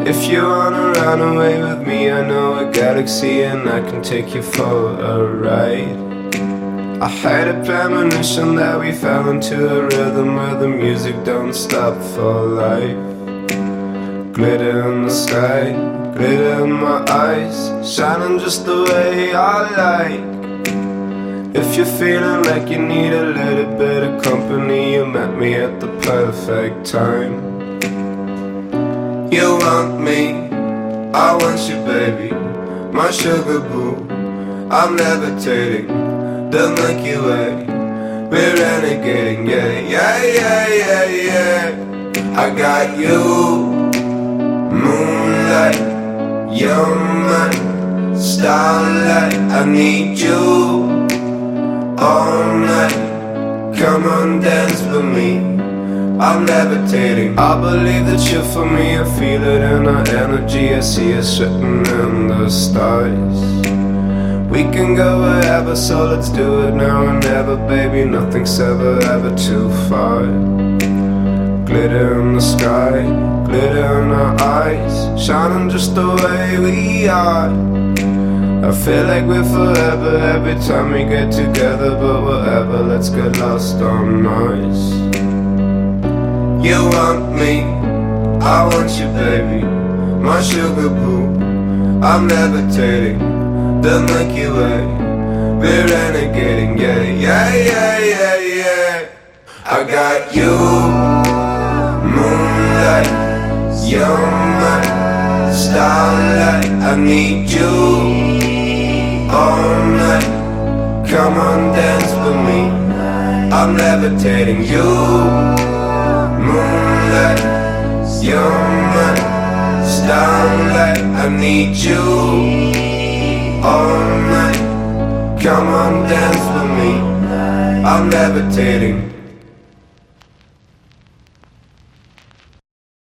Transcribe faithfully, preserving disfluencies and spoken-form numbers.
If you wanna run away with me, I know a galaxy and I can take you for a ride. I had a premonition that we fell into a rhythm where the music don't stop for life. Glitter in the sky, glitter in my eyes, shining just the way I like. If you're feeling like you need a little bit of company, you met me at the perfect time. You want me, I want you baby, my sugar boo. I'm levitating, the Milky Way, we're renegading, yeah, yeah, yeah, yeah, yeah. I got you, moonlight, you're my starlight. I need you all night, come on dance with me, I'm levitating. I believe that you're for me, I feel it in our energy, I see us written in the stars. We can go wherever, so let's do it now and never, baby, nothing's ever, ever too far. Glitter in the sky, glitter in our eyes, shining just the way we are. I feel like we're forever every time we get together, but whatever, let's get lost on Mars. You want me, I want you baby, my sugar boo. I'm levitating, the Milky Way, we're renegading, yeah, yeah, yeah, yeah, yeah. I got you, moonlight, you're my starlight. I need you all night, come on dance with me, I'm levitating. You, moonlight, you're my starlight. I need you all night, come on dance with me, I'm levitating.